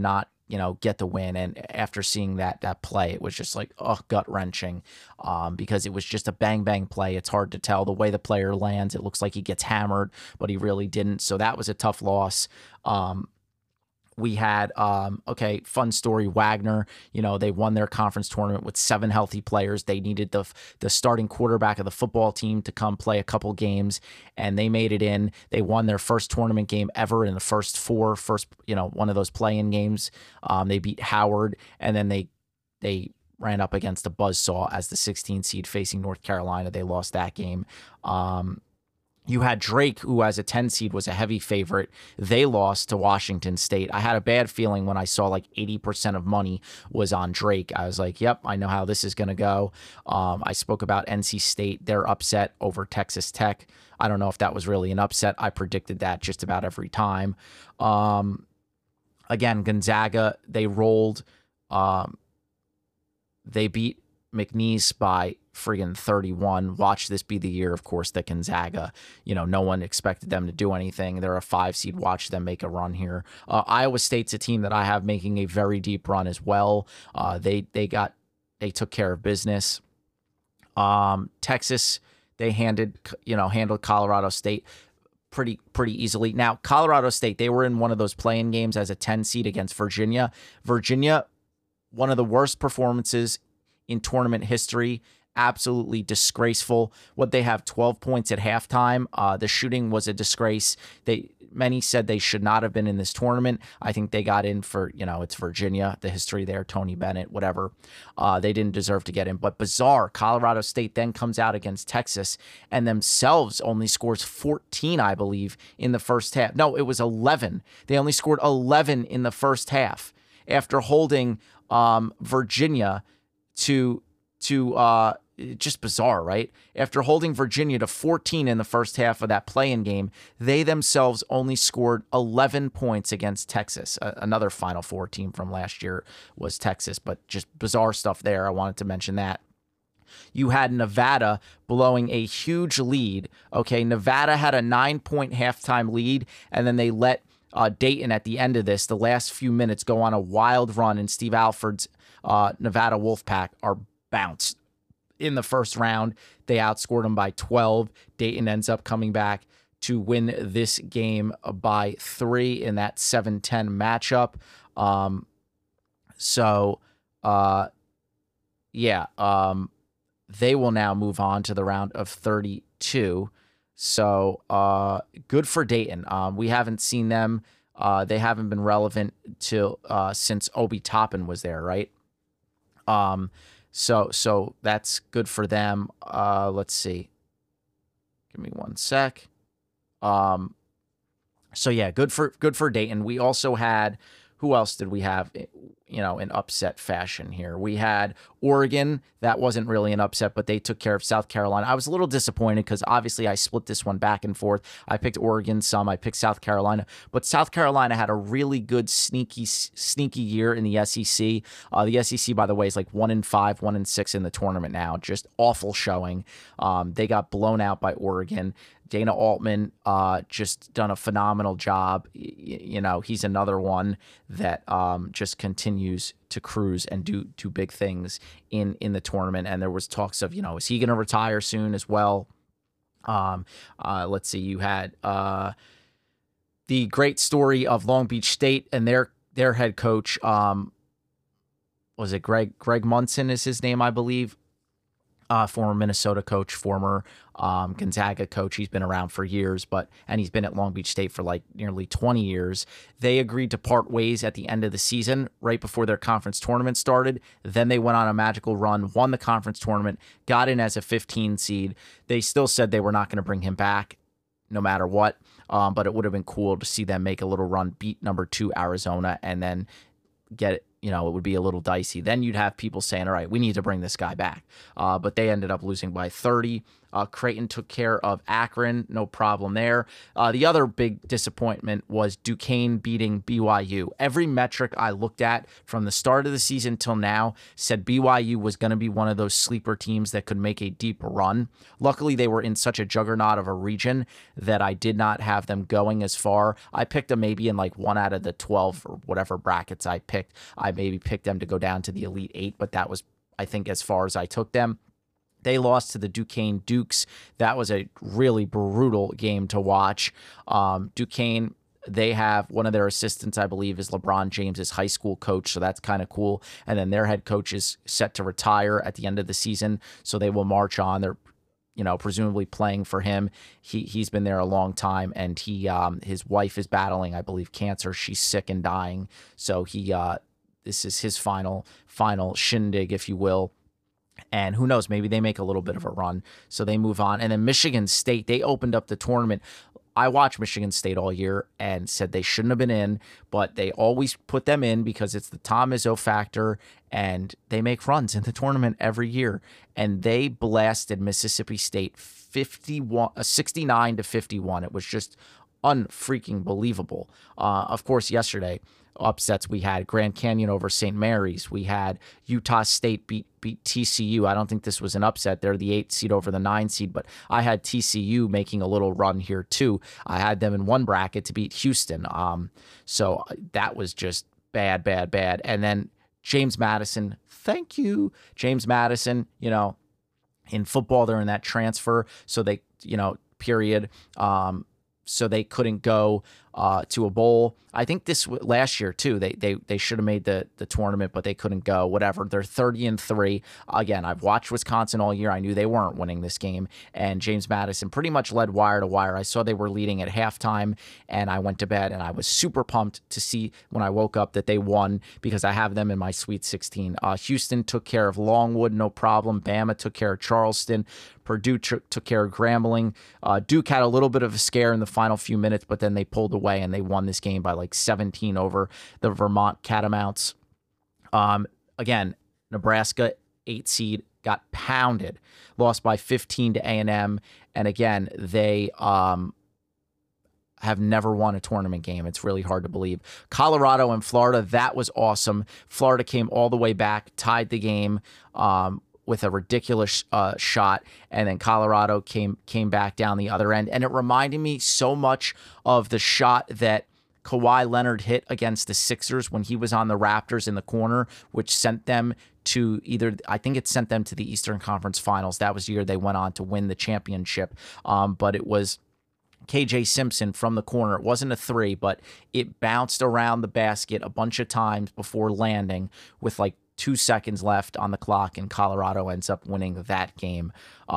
A: get the win. And after seeing that play, it was just like, gut wrenching, because it was just a bang bang play. It's hard to tell the way the player lands. It looks like he gets hammered, but he really didn't. So that was a tough loss. We had, fun story, Wagner, they won their conference tournament with 7 healthy players. They needed the starting quarterback of the football team to come play a couple games, and they made it in. They won their first tournament game ever in the first 4, one of those play-in games. They beat Howard, and then they ran up against the Buzzsaw as the 16 seed facing North Carolina. They lost that game. You had Drake, who as a 10 seed was a heavy favorite. They lost to Washington State. I had a bad feeling when I saw like 80% of money was on Drake. I was like, yep, I know how this is going to go. I spoke about NC State, their upset over Texas Tech. I don't know if that was really an upset. I predicted that just about every time. Again, Gonzaga, they rolled. They beat McNeese by friggin' 31. Watch this be the year, of course, that Gonzaga, no one expected them to do anything. They're a 5 seed. Watch them make a run here. Iowa State's a team that I have making a very deep run as well. They took care of business. Texas, they handled Colorado State pretty easily. Now, Colorado State, they were in one of those play-in games as a 10 seed against Virginia. Virginia, one of the worst performances in tournament history. Absolutely disgraceful. What they have 12 points at halftime. The shooting was a disgrace. Many said they should not have been in this tournament. I think they got in for, it's Virginia, the history there, Tony Bennett, whatever. They didn't deserve to get in. But bizarre, Colorado State then comes out against Texas and themselves only scores 14, I believe, in the first half. No, it was 11. They only scored 11 in the first half after holding Virginia to just bizarre, right? After holding Virginia to 14 in the first half of that play-in game, they themselves only scored 11 points against Texas. Another Final Four team from last year was Texas, but just bizarre stuff there. I wanted to mention that. You had Nevada blowing a huge lead. Okay, Nevada had a 9-point halftime lead, and then they let Dayton at the end of this, the last few minutes, go on a wild run, and Steve Alford's Nevada Wolfpack are bounced. In the first round, they outscored them by 12. Dayton ends up coming back to win this game by 3 in that 7-10 matchup. They will now move on to the round of 32. So good for Dayton. We haven't seen them. They haven't been relevant since Obi Toppin was there, right? So that's good for them. Let's see. Give me one sec. Good for Dayton. We also had, who else did we have, in upset fashion here? We had Oregon. That wasn't really an upset, but they took care of South Carolina. I was a little disappointed because obviously I split this one back and forth. I picked Oregon some, I picked South Carolina, but South Carolina had a really good sneaky year in the SEC. The SEC, by the way, is like 1-5, 1-6 in the tournament now. Just awful showing. They got blown out by Oregon. Dana Altman just done a phenomenal job. He's another one that just continues to cruise and do big things in the tournament. And there was talks of, is he going to retire soon as well? Let's see. You had the great story of Long Beach State and their head coach. Was it Greg Munson is his name, I believe. Former Minnesota coach, former Gonzaga coach. He's been around for years, and he's been at Long Beach State for like nearly 20 years. They agreed to part ways at the end of the season, right before their conference tournament started. Then they went on a magical run, won the conference tournament, got in as a 15 seed. They still said they were not going to bring him back no matter what, but it would have been cool to see them make a little run, beat number 2 Arizona, and then get it. It would be a little dicey. Then you'd have people saying, all right, we need to bring this guy back. But they ended up losing by 30. Creighton took care of Akron, no problem there. The other big disappointment was Duquesne beating BYU. Every metric I looked at from the start of the season till now said BYU was going to be one of those sleeper teams that could make a deep run. Luckily, they were in such a juggernaut of a region that I did not have them going as far. I picked them maybe in like 1 out of the 12 or whatever brackets I picked. I maybe picked them to go down to the Elite 8, but that was, I think, as far as I took them. They lost to the Duquesne Dukes. That was a really brutal game to watch. Duquesne, they have one of their assistants, I believe, is LeBron James's high school coach, so that's kind of cool. And then their head coach is set to retire at the end of the season, so they will march on. They're, presumably playing for him. He's been there a long time, and his wife is battling, I believe, cancer. She's sick and dying, so this is his final shindig, if you will. And who knows, maybe they make a little bit of a run. So they move on. And then Michigan State, they opened up the tournament. I watched Michigan State all year and said they shouldn't have been in, but they always put them in because it's the Tom Izzo factor, and they make runs in the tournament every year. And they blasted Mississippi State 69-51. It was just unfreaking believable. Of course, yesterday, upsets we had Grand Canyon over St. Mary's. We had Utah State beat TCU. I don't think this was an upset. They're the 8 seed over the 9 seed, but I had TCU making a little run here too. I had them in one bracket to beat Houston. So that was just bad. And then James Madison, thank you. James Madison, in football, they're in that transfer. So they, period. So they couldn't go to a bowl. I think this last year too. They should have made the tournament, but they couldn't go. Whatever. They're 30-3. Again, I've watched Wisconsin all year. I knew they weren't winning this game, and James Madison pretty much led wire to wire. I saw they were leading at halftime, and I went to bed, and I was super pumped to see when I woke up that they won because I have them in my Sweet 16. Houston took care of Longwood, no problem. Bama took care of Charleston. Purdue took care of Grambling. Duke had a little bit of a scare in the final few minutes, but then they pulled away and they won this game by like 17 over the Vermont Catamounts. Again, Nebraska, 8 seed, got pounded, lost by 15 to A&M. And again, they have never won a tournament game. It's really hard to believe. Colorado and Florida, that was awesome. Florida came all the way back, tied the game with a ridiculous shot, and then Colorado came back down the other end. And it reminded me so much of the shot that Kawhi Leonard hit against the Sixers when he was on the Raptors in the corner, which sent them to I think it sent them to the Eastern Conference Finals. That was the year they went on to win the championship. But it was KJ Simpson from the corner. It wasn't a three, but it bounced around the basket a bunch of times before landing with like 2 seconds left on the clock, and Colorado ends up winning that game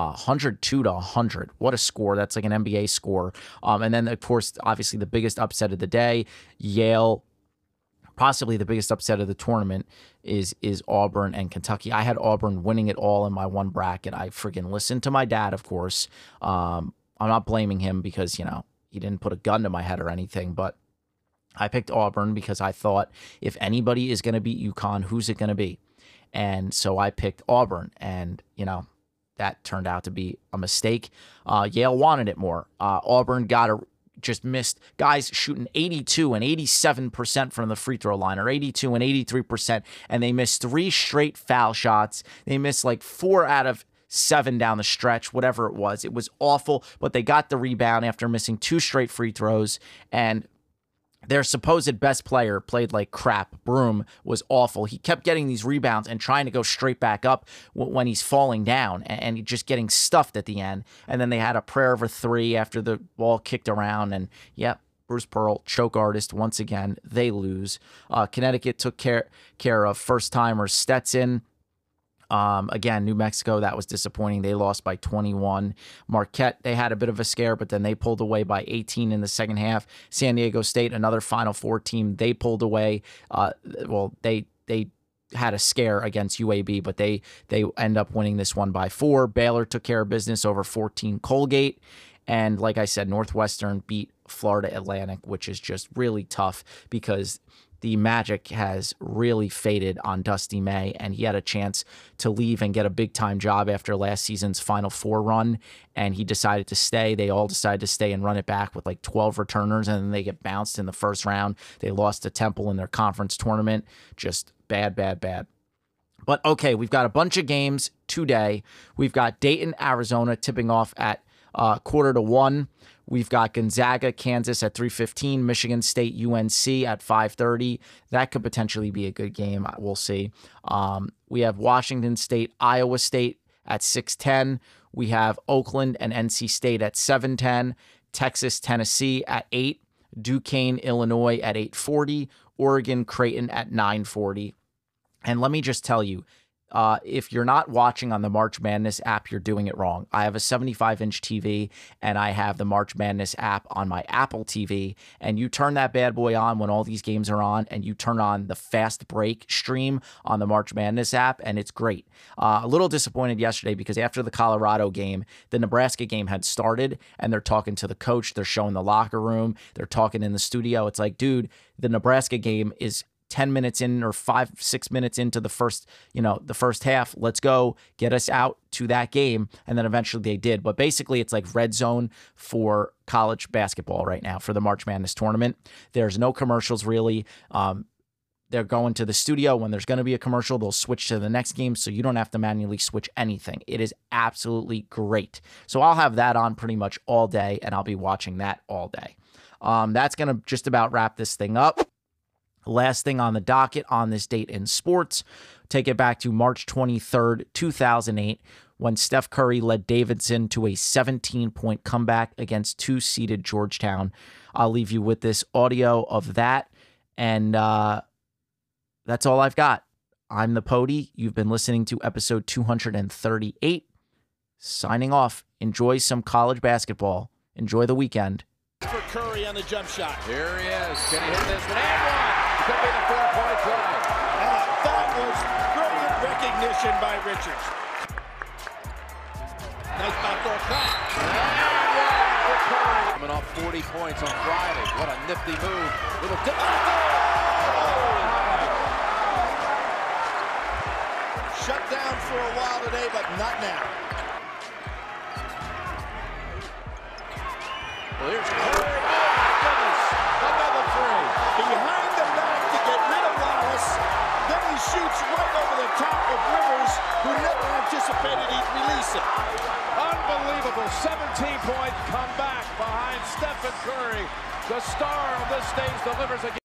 A: 102-100. What a score. That's like an NBA score. And then, of course, obviously the biggest upset of the day, Yale, possibly the biggest upset of the tournament, is Auburn and Kentucky. I had Auburn winning it all in my one bracket. I friggin' listened to my dad, of course. I'm not blaming him because, he didn't put a gun to my head or anything, but I picked Auburn because I thought if anybody is going to beat UConn, who's it going to be? And so I picked Auburn, and, that turned out to be a mistake. Yale wanted it more. Auburn just missed guys shooting 82 and 87% from the free throw line, or 82 and 83%, and they missed 3 straight foul shots. They missed like 4 out of 7 down the stretch, whatever it was. It was awful, but they got the rebound after missing 2 straight free throws, and their supposed best player played like crap. Broome was awful. He kept getting these rebounds and trying to go straight back up when he's falling down, and just getting stuffed at the end. And then they had a prayer of a 3 after the ball kicked around, and yep, Bruce Pearl, choke artist once again. They lose. Connecticut took care of first-timer Stetson. Again, New Mexico, that was disappointing. They lost by 21. Marquette, they had a bit of a scare, but then they pulled away by 18 in the second half. San Diego State, another Final Four team, they pulled away. They had a scare against UAB, but they end up winning this one by 4. Baylor took care of business over 14 Colgate. And like I said, Northwestern beat Florida Atlantic, which is just really tough because the magic has really faded on Dusty May, and he had a chance to leave and get a big-time job after last season's Final Four run, and he decided to stay. They all decided to stay and run it back with like 12 returners, and then they get bounced in the first round. They lost to Temple in their conference tournament. Just bad, bad, bad. But okay, we've got a bunch of games today. We've got Dayton, Arizona tipping off at 1:45. We've got Gonzaga, Kansas at 3:15, Michigan State, UNC at 5:30. That could potentially be a good game. We'll see. We have Washington State, Iowa State at 6:10. We have Oakland and NC State at 7:10. Texas, Tennessee at 8. Duquesne, Illinois at 8:40. Oregon, Creighton at 9:40. And let me just tell you, if you're not watching on the March Madness app, you're doing it wrong. I have a 75-inch TV, and I have the March Madness app on my Apple TV, and you turn that bad boy on when all these games are on, and you turn on the fast break stream on the March Madness app, and it's great. A little disappointed yesterday because after the Colorado game, the Nebraska game had started, and they're talking to the coach, they're showing the locker room, they're talking in the studio. It's like, dude, the Nebraska game is 10 minutes in or 5-6 minutes into the first half. Let's go, get us out to that game. And then eventually they did. But basically it's like red zone for college basketball right now for the March Madness tournament. There's no commercials really. They're going to the studio. When there's going to be a commercial, they'll switch to the next game, so you don't have to manually switch anything. It is absolutely great. So I'll have that on pretty much all day, and I'll be watching that all day. That's going to just about wrap this thing up. Last thing on the docket on this date in sports, take it back to March 23rd, 2008, when Steph Curry led Davidson to a 17-point comeback against 2-seeded Georgetown. I'll leave you with this audio of that, and that's all I've got. I'm the Pody. You've been listening to episode 238. Signing off. Enjoy some college basketball. Enjoy the weekend.
D: For Curry on the jump shot.
E: Here he is. Can he hit this one? And one. Could be the 4-point play.
D: That was brilliant recognition by Richards. Nice backdoor cut.
E: And one for Curry. Coming off 40 points on Friday. What a nifty move. Little dip.
D: Shut down for a while today, but not now.
E: Well, here's Curry. Oh, my goodness. Another three.
D: Behind the back to get rid of Wallace. Then he shoots right over the top of Rivers, who never anticipated he'd release it.
E: Unbelievable 17-point comeback behind Stephen Curry. The star on this stage delivers again.